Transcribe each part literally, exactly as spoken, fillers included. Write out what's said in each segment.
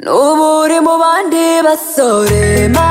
Noburi mu bandi basorema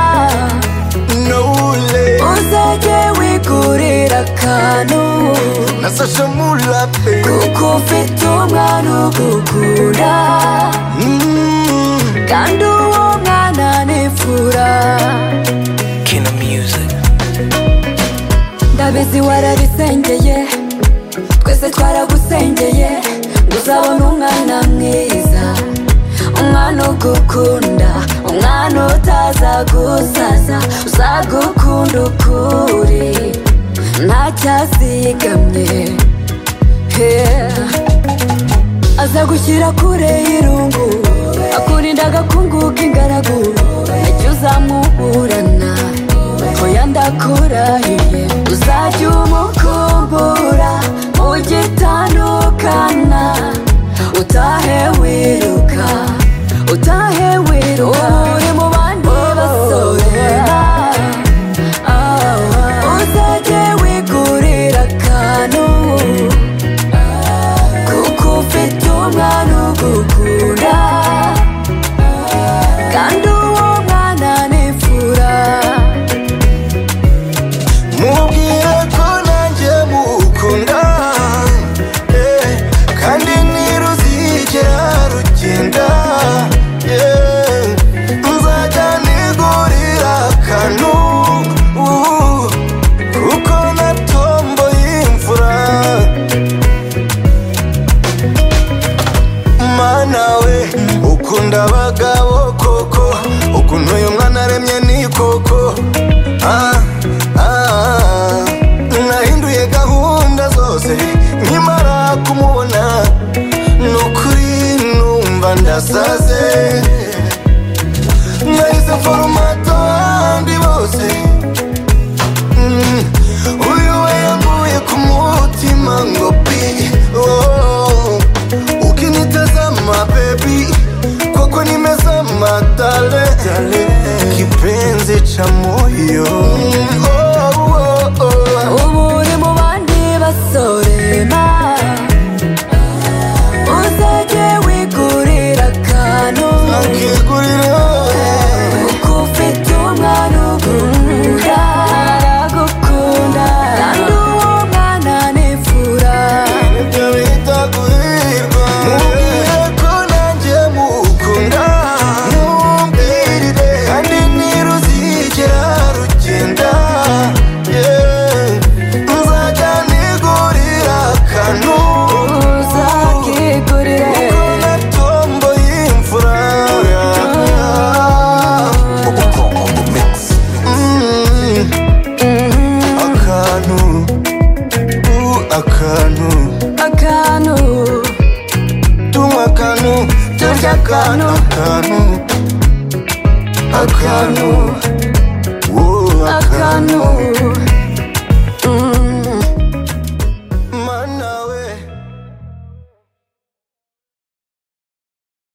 Nole Uzajye wigurira akantu Nasasha mulape kuko ufite umwana ugukunda mm. kandi uwo mwana nifura Kina Music. Ndabizi warabisengeye twese twaragusengeye uzabona umwana mwiza umwana ugukunda umwana utazagusaza uzagukunda ukuri ntacyazigamye yeah. Azagushyira kure y'irungu akurinda agakungu k'ingaragu icyo uzamuburana oya ndakurahiye uzajya umukumbura mugitandukana utahe wiruka utahe wiruka uri mu bandi basorera uzajye wigurira akantu kuko ufite umwana ugukunda kandi uwo mwana nifura mubwire ko nanjye mukunda eh, kandi ntiruzigera rugenda yeah. Nzajya nigurira akantu uh, kuko natomboye imfura mana we ukunda abagabo koko ukuntu uyu mwana aremye ni koko ah, ah, nahinduye gahunda zose nkimara kumubona nukuri numva ndasaze nahise forumato abandi bose mm, uyu we yanguye ku mutima ngo pi oh, ukinitazama baby koko nimezama dale kipenzi cha moyo mm, oh, oh, oh. ubu uri mu bandi basorema uzajye wigurira akantu akigurira kuko ufite umwana ugukunda aragukunda kandi uwo mwana nifura nibyo bita guhirwa mubwire ko nanjye mukunda mumbwirire kandi ntiruzigera rugenda yeah. Nzajya nigurira akantu uzakigurire kuko natomboye imfura Mm, akantu uh, akantu akantu tunywa akantu turya akantu akantu akantu oh, akantu akantu